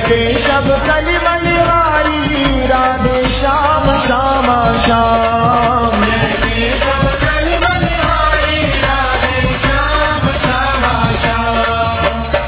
केशव कलि बलिहारी राधे श्याम श्यामा श्याम। जय केशव कलि बलिहारी राधे श्याम श्यामा श्याम।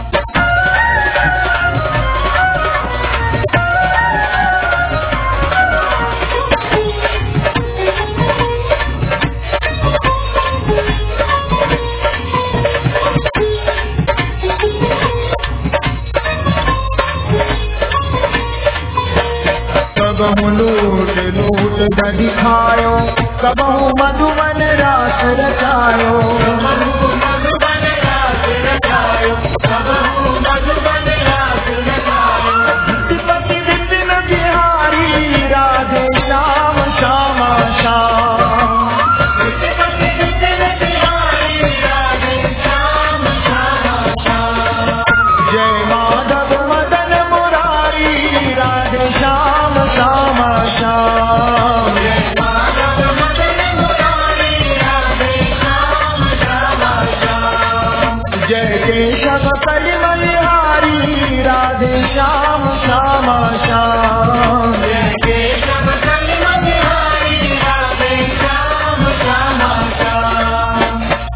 कबहु लूट लूट दधि खायो, कबहु मधुबन रास रचायो, कबहु मधुबन रास रचायो, कबहु मधुबन रास रचायो। पति विपिन बिहारी राधे श्याम श्यामा श्याम। पति विपिन बिहारी राधे श्याम श्यामा श्याम। जय माधव मदन मुरारी राधे श्याम श्यामा श्याम। जय माधव मदन मुरारी राधे श्याम श्यामा श्याम। जय केशव कलि बलिहारी राधे श्याम श्यामा श्याम। जय केशव कलि बलिहारी राधे श्याम श्यामा श्याम।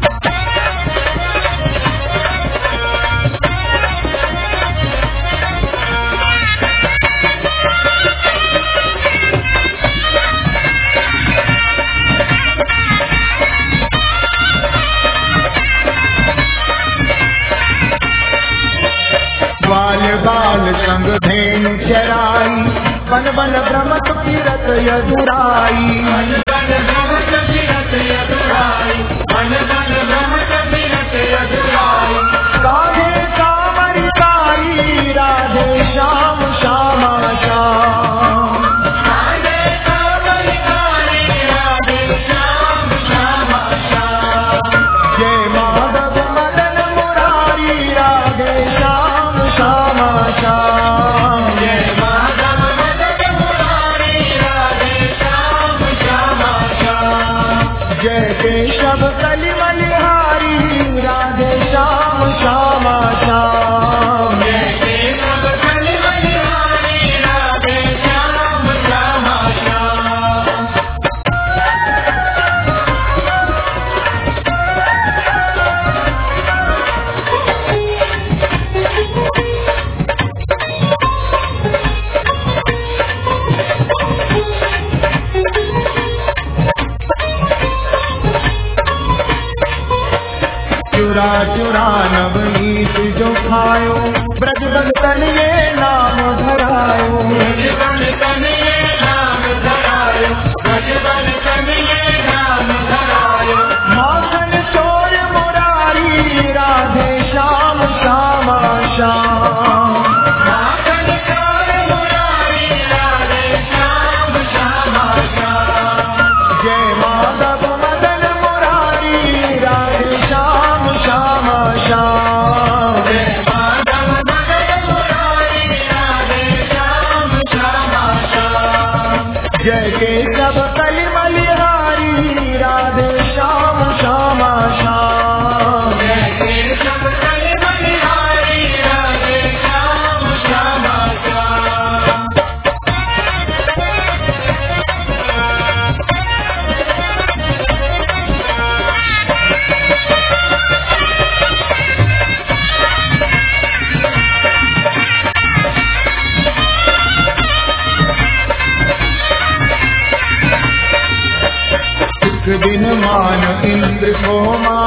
बाल बाल संग धेनु चराई, बन बन भ्रमत फिरत यदुराई, बन बन भ्रमत फिरत यदुराई, बन बन भ्रमत फिरत यदुराई। कान्हे कामरिकारी राधे श्याम श्यामा श्याम। कान्हे कामरिकारी राधे श्याम श्यामा श्याम। जय माधव मदन मुरारी राधे श्याम श्यामा श्याम। जय माधव मदन मुरारी राधे श्याम श्यामा श्याम। जय केशव कलि बलिहारी राधे श्याम श्यामा श्याम। जय केशव कलि बलिहारी राधे श्याम श्यामा श्याम। चुरा चुरा नवनीत जो खायो, ब्रजबन तन ये नाम धरायो, ब्रजबन तन ये नाम धरायो, ब्रजबन तन ये नाम धरायो। माखन चोर मुरारी राधे श्याम श्यामा श्याम। माखन चोर मुरारी राधे श्याम श्यामा श्याम। जय माधव मदन मुरारी राधे श्याम श्यामा श्याम। जय माधव मदन मुरारी राधे श्याम श्यामा श्याम। जय केशव कलि बलिहारी राधे श्याम श्यामा श्याम। जय केशव कलि बलिहारी राधे श्याम श्यामा श्याम। दिन मान इंद्र को